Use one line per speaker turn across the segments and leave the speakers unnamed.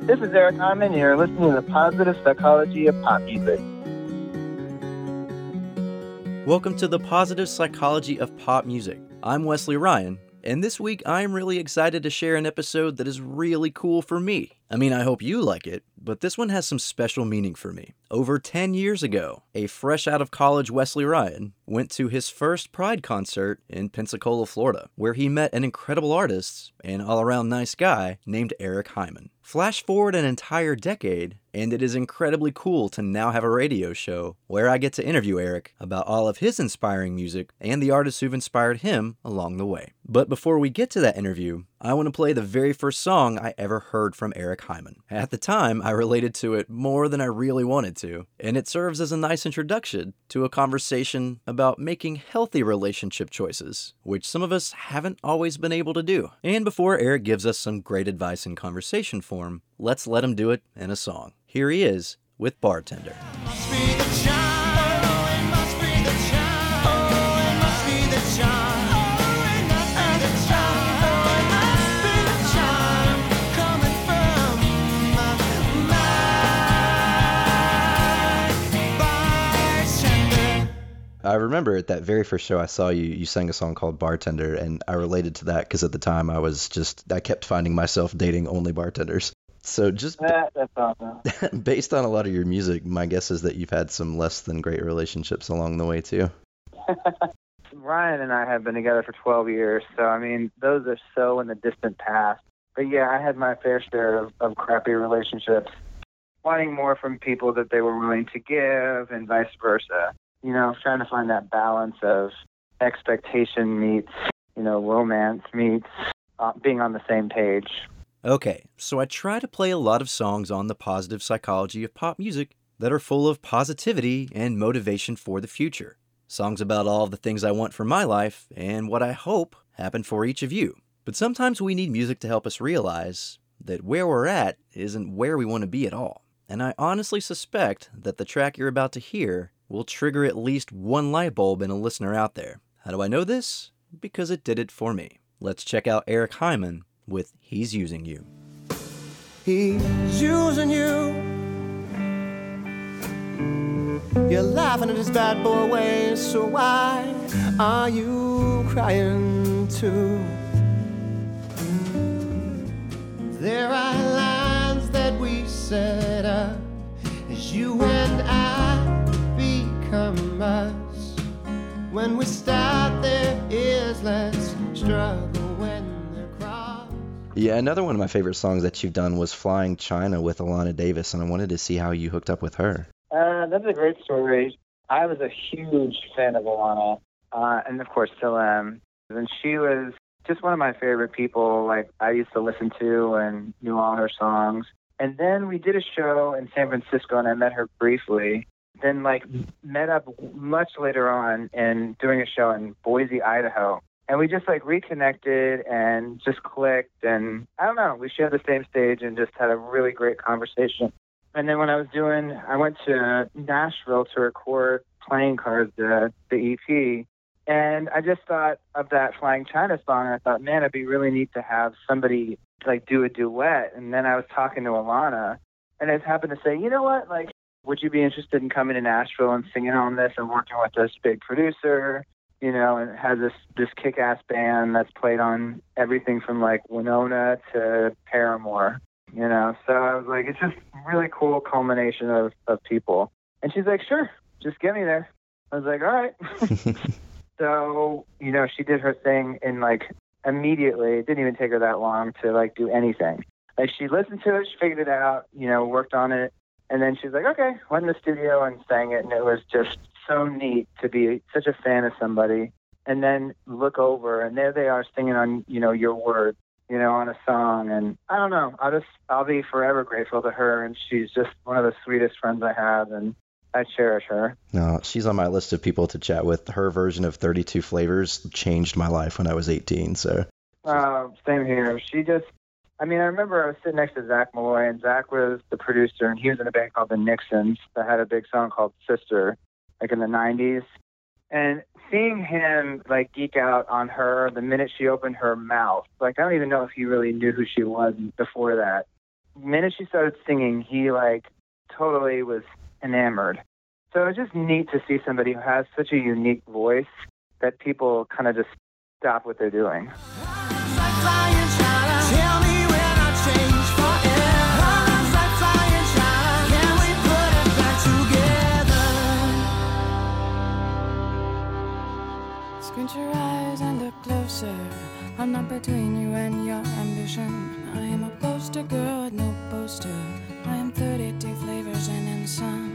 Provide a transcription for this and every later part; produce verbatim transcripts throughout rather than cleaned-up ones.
This is Eric Hyman. You're listening to the Positive Psychology of Pop Music.
Welcome to the Positive Psychology of Pop Music. I'm Wesley Ryan, and this week I'm really excited to share an episode that is really cool for me. I mean, I hope you like it, but this one has some special meaning for me. Over ten years ago, a fresh out of college Wesley Ryan went to his first Pride concert in Pensacola, Florida, where he met an incredible artist and all-around nice guy named Eric Hyman. Flash forward an entire decade, and it is incredibly cool to now have a radio show where I get to interview Eric about all of his inspiring music and the artists who've inspired him along the way. But before we get to that interview, I want to play the very first song I ever heard from Eric Hyman. At the time, I related to it more than I really wanted to, and it serves as a nice introduction to a conversation about making healthy relationship choices, which some of us haven't always been able to do. And before Eric gives us some great advice in conversation form, let's let him do it in a song. Here he is with Bartender.
I remember at that very first show I saw you, you sang a song called Bartender, and I related to that because at the time I was just, I kept finding myself dating only bartenders. So just
That, that's awesome.
based on a lot of your music, my guess is that you've had some less than great relationships along the way too.
Ryan and I have been together for twelve years, so I mean, those are so in the distant past. But yeah, I had my fair share of, of crappy relationships, wanting more from people that they were willing to give and vice versa. You know, trying to find that balance of expectation meets, you know, romance meets uh, being on the same page.
Okay, so I try to play a lot of songs on the positive psychology of pop music that are full of positivity and motivation for the future. Songs about all of the things I want for my life and what I hope happen for each of you. But sometimes we need music to help us realize that where we're at isn't where we want to be at all. And I honestly suspect that the track you're about to hear will trigger at least one light bulb in a listener out there. How do I know this? Because it did it for me. Let's check out Eric Hyman with He's Using You.
He's using you. You're laughing at his bad boy ways, so why are you crying too? There are lines that we set up as you and I become us. When we start, there is less struggle when they're crossed.
Yeah, another one of my favorite songs that you've done was Flying China with Alana Davis, and I wanted to see how you hooked up with her.
Uh, that's a great story. I was a huge fan of Alana, uh, and of course still am. And she was just one of my favorite people, like I used to listen to and knew all her songs. And then we did a show in San Francisco, and I met her briefly. Then, like, met up much later on and doing a show in Boise, Idaho. And we just, like, reconnected and just clicked. And I don't know, we shared the same stage and just had a really great conversation. And then when I was doing, I went to Nashville to record Playing Cards, the, the E P. And I just thought of that Flying China song. And I thought, man, it'd be really neat to have somebody, like, do a duet. And then I was talking to Alana. And I just happened to say, you know what, like, would you be interested in coming to Nashville and singing on this and working with this big producer, you know, and has this, this kick-ass band that's played on everything from, like, Winona to Paramore, you know? So I was like, it's just a really cool culmination of, of people. And she's like, sure, just get me there. I was like, all right. So, you know, she did her thing in, like, immediately. It didn't even take her that long to, like, do anything. Like, she listened to it, she figured it out, you know, worked on it. And then she's like, okay, went in the studio and sang it, and it was just so neat to be such a fan of somebody. And then look over, and there they are singing on, you know, your word, you know, on a song. And I don't know, I'll just, I'll be forever grateful to her, and she's just one of the sweetest friends I have, and I cherish her.
No, she's on my list of people to chat with. Her version of thirty-two Flavors changed my life when I was eighteen, so.
Uh, same here. She just, I mean, I remember I was sitting next to Zach Malloy, and Zach was the producer, and he was in a band called the Nixons that had a big song called Sister, like in the nineties. And seeing him, like, geek out on her the minute she opened her mouth, like, I don't even know if he really knew who she was before that. the minute she started singing, he like totally was enamored. So it's just neat to see somebody who has such a unique voice that people kind of just stop what they're doing.
Squint your eyes and look closer. I'm not between you and your ambition. I am a poster girl with no poster. I am thirty-two flavors and then some.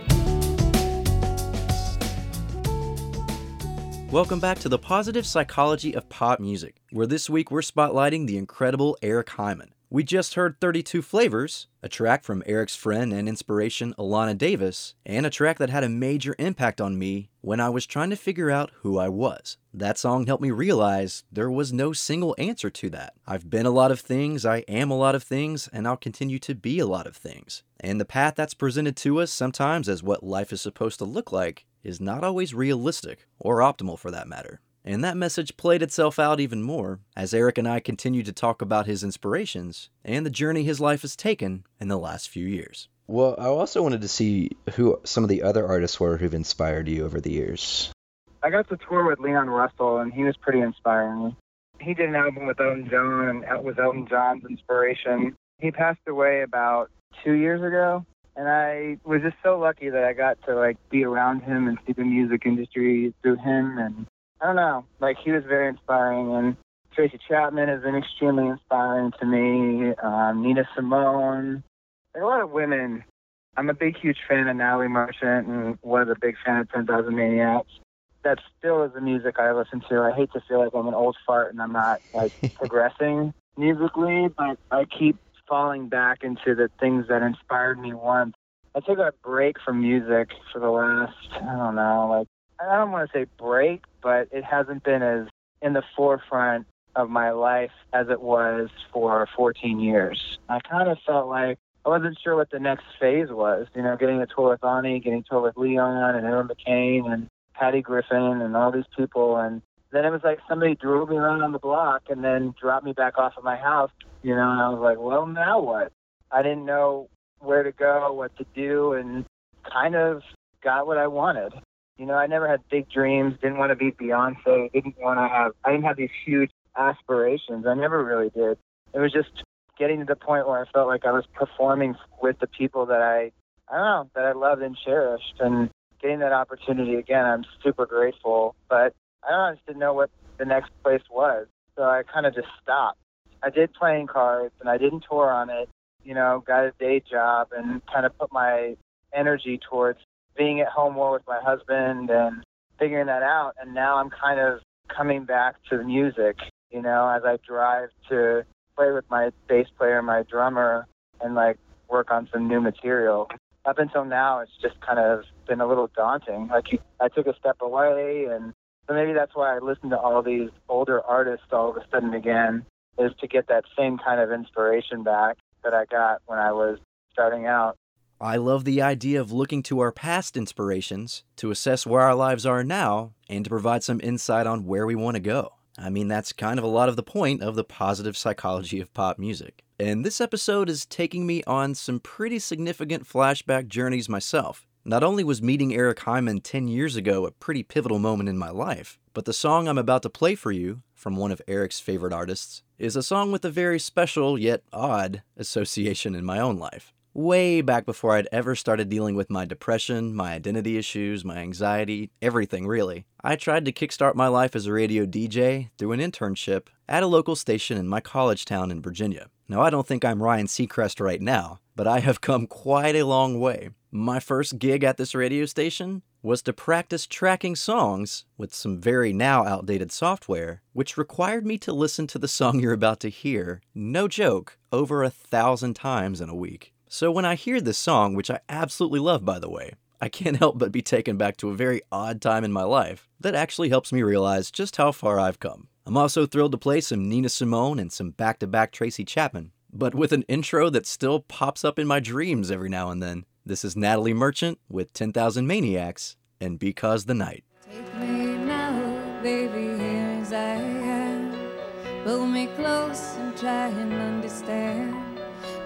Welcome back to the Positive Psychology of Pop Music, where this week we're spotlighting the incredible Eric Hyman. We just heard thirty-two Flavors, a track from Eric's friend and inspiration Alana Davis, and a track that had a major impact on me when I was trying to figure out who I was. That song helped me realize there was no single answer to that. I've been a lot of things, I am a lot of things, and I'll continue to be a lot of things. And the path that's presented to us sometimes as what life is supposed to look like is not always realistic, or optimal for that matter. And that message played itself out even more as Eric and I continued to talk about his inspirations and the journey his life has taken in the last few years.
Well, I also wanted to see who some of the other artists were who've inspired you over the years.
I got to tour with Leon Russell, and he was pretty inspiring. He did an album with Elton John, and that was Elton John's inspiration. He passed away about two years ago, and I was just so lucky that I got to like be around him and see the music industry through him. And I don't know, like he was very inspiring. And Tracy Chapman has been extremely inspiring to me. Um, Nina Simone, there are a lot of women. I'm a big, huge fan of Natalie Merchant, and one of the big fans of ten thousand Maniacs. That still is the music I listen to. I hate to feel like I'm an old fart and I'm not like progressing musically, but I keep falling back into the things that inspired me once. I took a break from music for the last, I don't know, like, I don't want to say break, but it hasn't been as in the forefront of my life as it was for fourteen years. I kind of felt like I wasn't sure what the next phase was, you know, getting a tour with Ani, getting a tour with Leon and Aaron McCain and Patty Griffin and all these people. And then it was like somebody drove me around on the block and then dropped me back off at my house, you know, and I was like, well, now what? I didn't know where to go, what to do, and kind of got what I wanted. You know, I never had big dreams, didn't want to be Beyonce, didn't want to have, I didn't have these huge aspirations. I never really did. It was just getting to the point where I felt like I was performing with the people that I, I don't know, that I loved and cherished. And getting that opportunity again, I'm super grateful. But I don't know, I just didn't know what the next place was. So I kind of just stopped. I did playing cards, and I didn't tour on it. You know, got a day job and kind of put my energy towards being at home more with my husband and figuring that out. And now I'm kind of coming back to the music, you know, as I drive to play with my bass player, my drummer, and like work on some new material. Up until now, it's just kind of been a little daunting. Like you, I took a step away, and so maybe that's why I listen to all these older artists all of a sudden again, is to get that same kind of inspiration back that I got when I was starting out.
I love the idea of looking to our past inspirations to assess where our lives are now and to provide some insight on where we want to go. I mean, that's kind of a lot of the point of the positive psychology of pop music. And this episode is taking me on some pretty significant flashback journeys myself. Not only was meeting Eric Hyman ten years ago a pretty pivotal moment in my life, but the song I'm about to play for you, from one of Eric's favorite artists, is a song with a very special yet odd association in my own life. Way back before I'd ever started dealing with my depression, my identity issues, my anxiety, everything really, I tried to kickstart my life as a radio D J through an internship at a local station in my college town in Virginia. Now, I don't think I'm Ryan Seacrest right now, but I have come quite a long way. My first gig at this radio station was to practice tracking songs with some very now outdated software, which required me to listen to the song you're about to hear, no joke, over a thousand times in a week. So when I hear this song, which I absolutely love by the way, I can't help but be taken back to a very odd time in my life that actually helps me realize just how far I've come. I'm also thrilled to play some Nina Simone and some back-to-back Tracy Chapman, but with an intro that still pops up in my dreams every now and then. This is Natalie Merchant with ten thousand Maniacs and Because the Night.
Take me now, baby, here as I am. Pull me close and try and understand.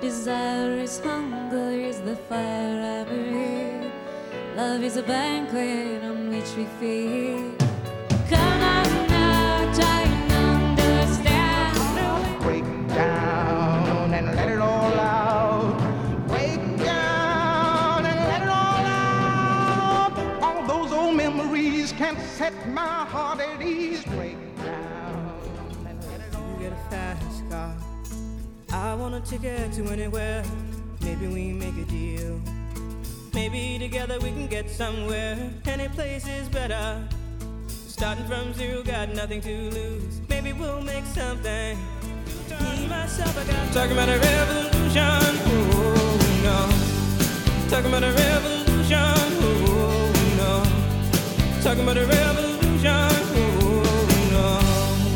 Desire is hunger, is the fire I breathe. Love is a banquet on which we feed. Come on now, try and understand.
Break down and let it all out. Break down and let it all out. All those old memories can't set my heart at ease. Break down and let it all out.
You get a fast car. I want a ticket to anywhere. Maybe we make a deal. Maybe together we can get somewhere. Any place is better. Starting from zero, got nothing to lose. Maybe we'll make something. Me, myself, I got talking about a revolution. Oh, no. Talking about a revolution. Oh, no. Talking about a revolution. Oh, no.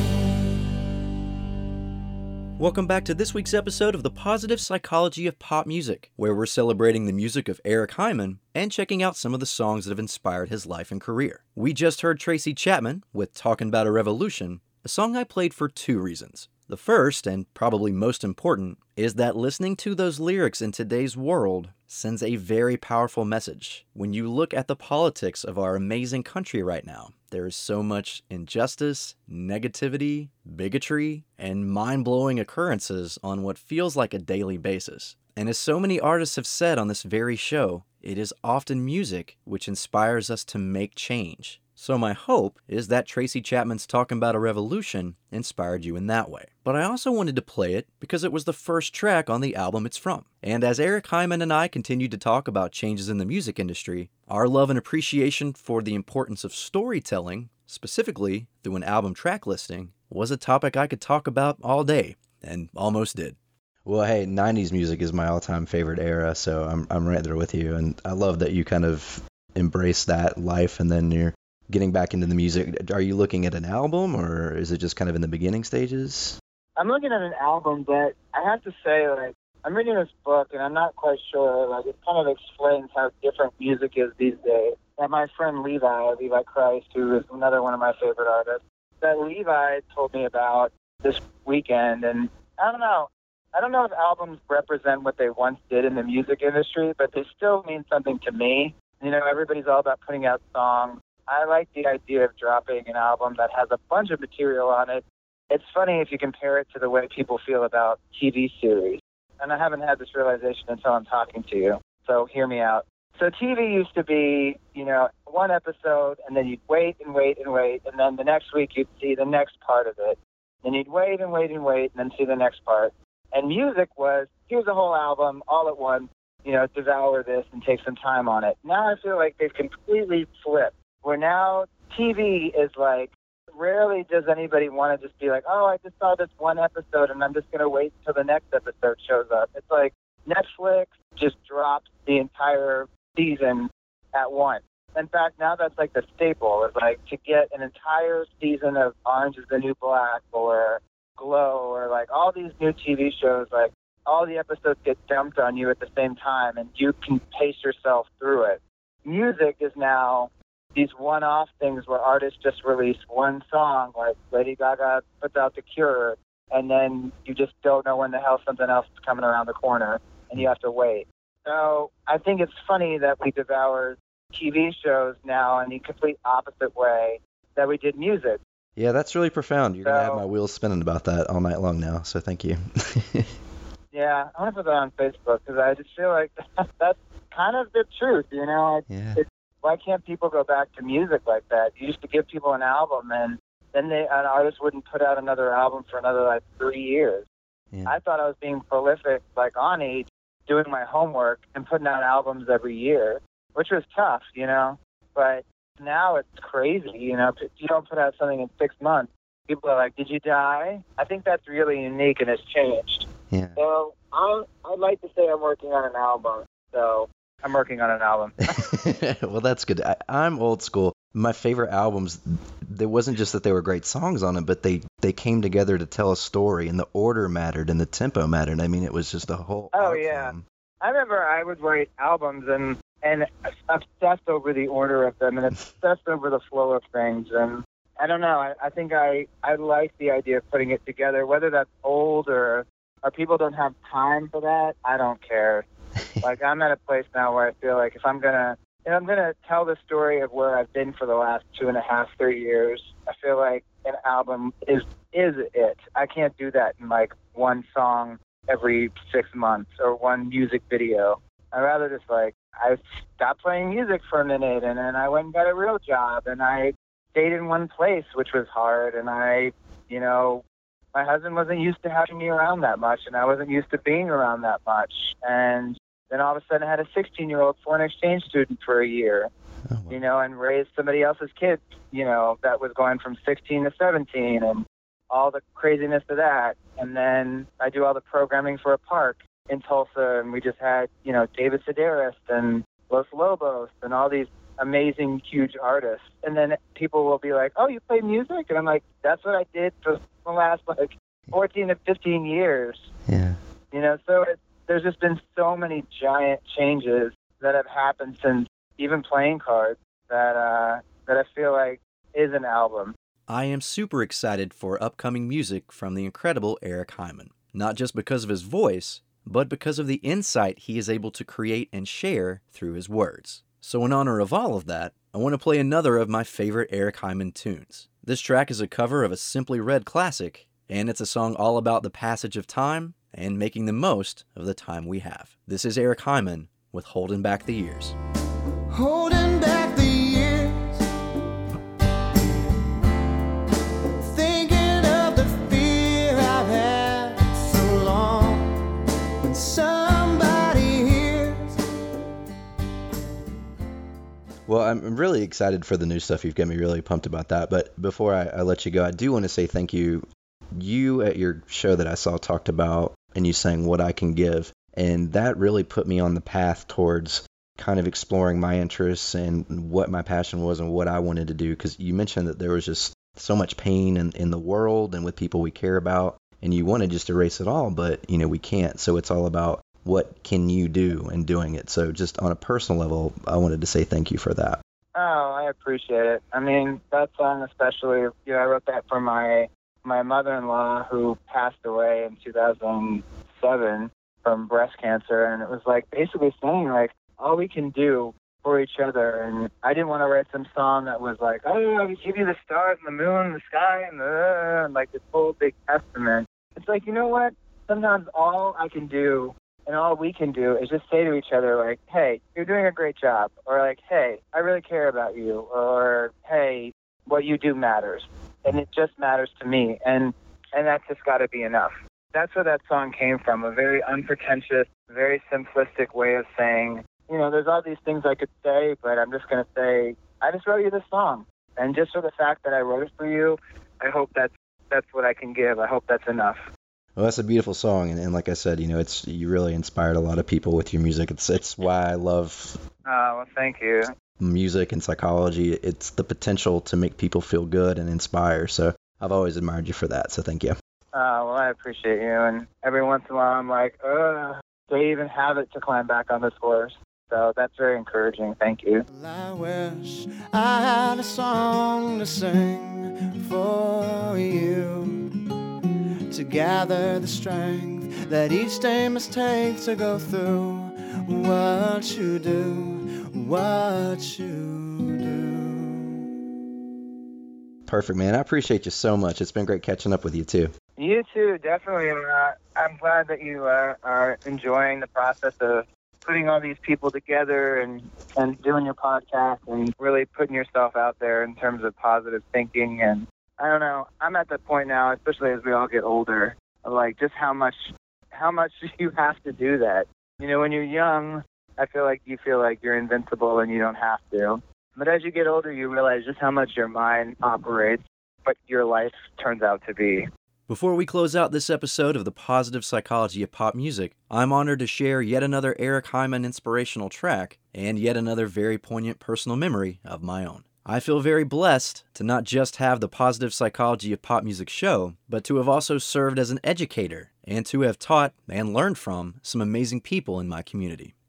Welcome back to this week's episode of The Positive Psychology of Pop Music, where we're celebrating the music of Eric Hyman and checking out some of the songs that have inspired his life and career. We just heard Tracy Chapman with Talking About a Revolution, a song I played for two reasons. The first, and probably most important, is that listening to those lyrics in today's world sends a very powerful message. When you look at the politics of our amazing country right now, there is so much injustice, negativity, bigotry, and mind-blowing occurrences on what feels like a daily basis. And as so many artists have said on this very show, it is often music which inspires us to make change. So my hope is that Tracy Chapman's Talking About a Revolution inspired you in that way. But I also wanted to play it because it was the first track on the album it's from. And as Eric Hyman and I continued to talk about changes in the music industry, our love and appreciation for the importance of storytelling, specifically through an album track listing, was a topic I could talk about all day, and almost did.
Well, hey, nineties music is my all-time favorite era, so I'm I'm right there with you, and I love that you kind of embrace that life, and then you're getting back into the music. Are you looking at an album, or is it just kind of in the beginning stages?
I'm looking at an album, but I have to say, like, I'm reading this book, and I'm not quite sure. Like, it kind of explains how different music is these days. And my friend Levi, Levi Christ, who is another one of my favorite artists, that Levi told me about this weekend, and I don't know. I don't know if albums represent what they once did in the music industry, but they still mean something to me. You know, everybody's all about putting out songs. I like the idea of dropping an album that has a bunch of material on it. It's funny if you compare it to the way people feel about T V series. And I haven't had this realization until I'm talking to you, so hear me out. So T V used to be, you know, one episode, and then you'd wait and wait and wait, and then the next week you'd see the next part of it. Then you'd wait and wait and wait, and then see the next part. And music was, here's a whole album all at once, you know, devour this and take some time on it. Now I feel like they've completely flipped. Where now T V is like, rarely does anybody want to just be like, oh, I just saw this one episode and I'm just going to wait until the next episode shows up. It's like Netflix just drops the entire season at once. In fact, now that's like the staple, is like to get an entire season of Orange is the New Black or Glow or like all these new T V shows, like all the episodes get dumped on you at the same time and you can pace yourself through it. Music is now these one-off things where artists just release one song, like Lady Gaga puts out The Cure, and then you just don't know when the hell something else is coming around the corner, and you have to wait. So I think it's funny that we devour T V shows now in the complete opposite way that we did music.
Yeah, that's really profound. You're
so,
going to have my wheels spinning about that all night long now, so thank you.
Yeah, I want to put that on Facebook, because I just feel like that's kind of the truth, you know?
Yeah.
It's, why can't people go back to music like that? You used to give people an album, and then they, an artist wouldn't put out another album for another, like, three years.
Yeah.
I thought I was being prolific, like, on age, doing my homework and putting out albums every year, which was tough, you know? But now it's crazy, you know? If you don't put out something in six months, people are like, did you die? I think that's really unique, and it's changed.
Yeah.
So I'm, I'd like to say I'm working on an album, so... I'm working on an album.
Well, that's good. I, I'm old school. My favorite albums, there wasn't just that they were great songs on them, but they, they came together to tell a story, and the order mattered, and the tempo mattered. I mean, it was just a whole
Oh,
art
yeah.
form.
I remember I would write albums and, and obsessed over the order of them and obsessed over the flow of things. And I don't know. I, I think I, I like the idea of putting it together, whether that's old or or people don't have time for that, I don't care. Like, I'm at a place now where I feel like if I'm gonna, if I'm gonna tell the story of where I've been for the last two and a half, three years, I feel like an album is is it. I can't do that in like one song every six months or one music video. I'd rather just like, I stopped playing music for a minute, and then I went and got a real job, and I stayed in one place, which was hard, and I, you know, my husband wasn't used to having me around that much, and I wasn't used to being around that much. And then all of a sudden I had a sixteen-year-old foreign exchange student for a year, oh, wow. you know, and raised somebody else's kids, you know, that was going from sixteen to seventeen, and all the craziness of that. And then I do all the programming for a park in Tulsa, and we just had, you know, David Sedaris and Los Lobos and all these amazing, huge artists. And then people will be like, oh, you play music? And I'm like, that's what I did for the last, like, fourteen to fifteen years.
Yeah.
You know, so it, there's just been so many giant changes that have happened since even playing cards that, uh, that I feel like is an album.
I am super excited for upcoming music from the incredible Eric Hyman, not just because of his voice, but because of the insight he is able to create and share through his words. So in honor of all of that, I want to play another of my favorite Eric Hyman tunes. This track is a cover of a Simply Red classic, and it's a song all about the passage of time and making the most of the time we have. This is Eric Hyman with Holding Back the Years.
Holding back the years, thinking of the fear I've had so long. When somebody hears.
Well, I'm really excited for the new stuff. You've got me really pumped about that. But before I, I let you go, I do want to say thank you. You at your show that I saw talked about, and you sang What I Can Give, and that really put me on the path towards kind of exploring my interests and what my passion was and what I wanted to do, because you mentioned that there was just so much pain in, in the world and with people we care about, and you want to just erase it all, but you know we can't. So it's all about what can you do and doing it. So just on a personal level, I wanted to say thank you for that.
Oh, I appreciate it. I mean, that song especially, you know, I wrote that for my my mother-in-law who passed away in two thousand seven from breast cancer, and it was like basically saying like all we can do for each other. And I didn't want to write some song that was like, oh, I give you the stars and the moon and the sky and the and like this whole big testament. It's like, you know what? Sometimes all I can do and all we can do is just say to each other like, hey, you're doing a great job, or like, hey, I really care about you, or hey, what you do matters. And it just matters to me, and and that's just got to be enough. That's where that song came from, a very unpretentious, very simplistic way of saying, you know, there's all these things I could say, but I'm just going to say, I just wrote you this song. And just for the fact that I wrote it for you, I hope that's, that's what I can give. I hope that's enough.
Well, that's a beautiful song, and, and like I said, you know, it's you really inspired a lot of people with your music. It's it's why I love
Oh, well, thank you.
music and psychology. It's the potential to make people feel good and inspire. So I've always admired you for that. So thank you.
Uh, well, I appreciate you. And every once in a while, I'm like, ugh, do I even have it to climb back on this horse? So that's very encouraging. Thank you.
I wish I had a song to sing for you, to gather the strength that each day must take to go through what you do, what you do.
Perfect, man. I appreciate you so much. It's been great catching up with you, too.
You too, definitely. Uh, I'm glad that you uh, are enjoying the process of putting all these people together and, and doing your podcast and really putting yourself out there in terms of positive thinking. And I don't know, I'm at the point now, especially as we all get older, of like just how much how much you have to do that. You know, when you're young, I feel like you feel like you're invincible and you don't have to. But as you get older, you realize just how much your mind operates, what your life turns out to be.
Before we close out this episode of The Positive Psychology of Pop Music, I'm honored to share yet another Eric Hyman inspirational track and yet another very poignant personal memory of my own. I feel very blessed to not just have the Positive Psychology of Pop Music show, but to have also served as an educator and to have taught and learned from some amazing people in my community.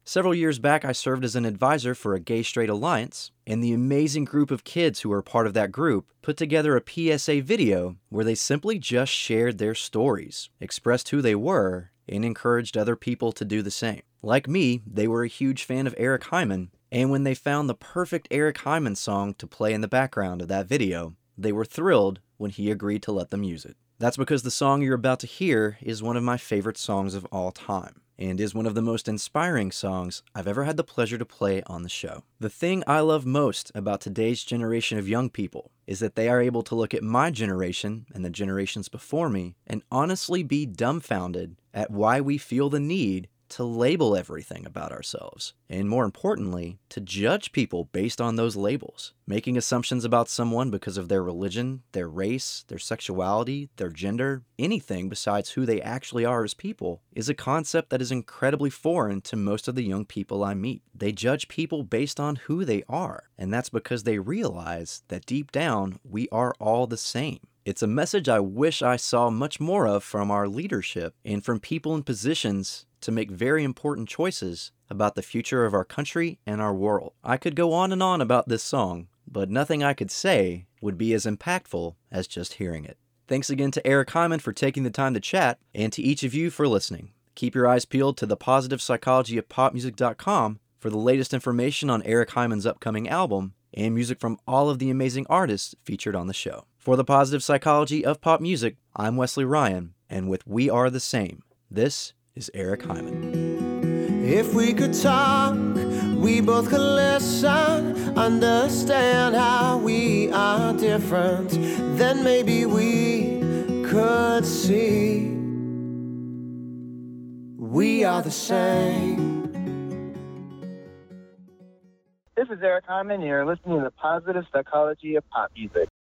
Several years back, I served as an advisor for a Gay Straight Alliance, and the amazing group of kids who were part of that group put together a P S A video where they simply just shared their stories, expressed who they were, and encouraged other people to do the same. Like me, they were a huge fan of Eric Hyman, and when they found the perfect Eric Hyman song to play in the background of that video, they were thrilled when he agreed to let them use it. That's because the song you're about to hear is one of my favorite songs of all time, and is one of the most inspiring songs I've ever had the pleasure to play on the show. The thing I love most about today's generation of young people is that they are able to look at my generation and the generations before me and honestly be dumbfounded at why we feel the need to label everything about ourselves, and more importantly, to judge people based on those labels. Making assumptions about someone because of their religion, their race, their sexuality, their gender, anything besides who they actually are as people, is a concept that is incredibly foreign to most of the young people I meet. They judge people based on who they are, and that's because they realize that deep down, we are all the same. It's a message I wish I saw much more of from our leadership and from people in positions to make very important choices about the future of our country and our world. I could go on and on about this song, but nothing I could say would be as impactful as just hearing it. Thanks again to Eric Hyman for taking the time to chat, and to each of you for listening. Keep your eyes peeled to the positive psychology of pop music dot com for the latest information on Eric Hyman's upcoming album and music from all of the amazing artists featured on the show. For the Positive Psychology of Pop Music, I'm Wesley Ryan, and with We Are the Same, this is Eric Hyman.
If we could talk, we both could listen, understand how we are different, then maybe we could see we are the same.
This is Eric Hyman. You're listening to the Positive Psychology of Pop Music.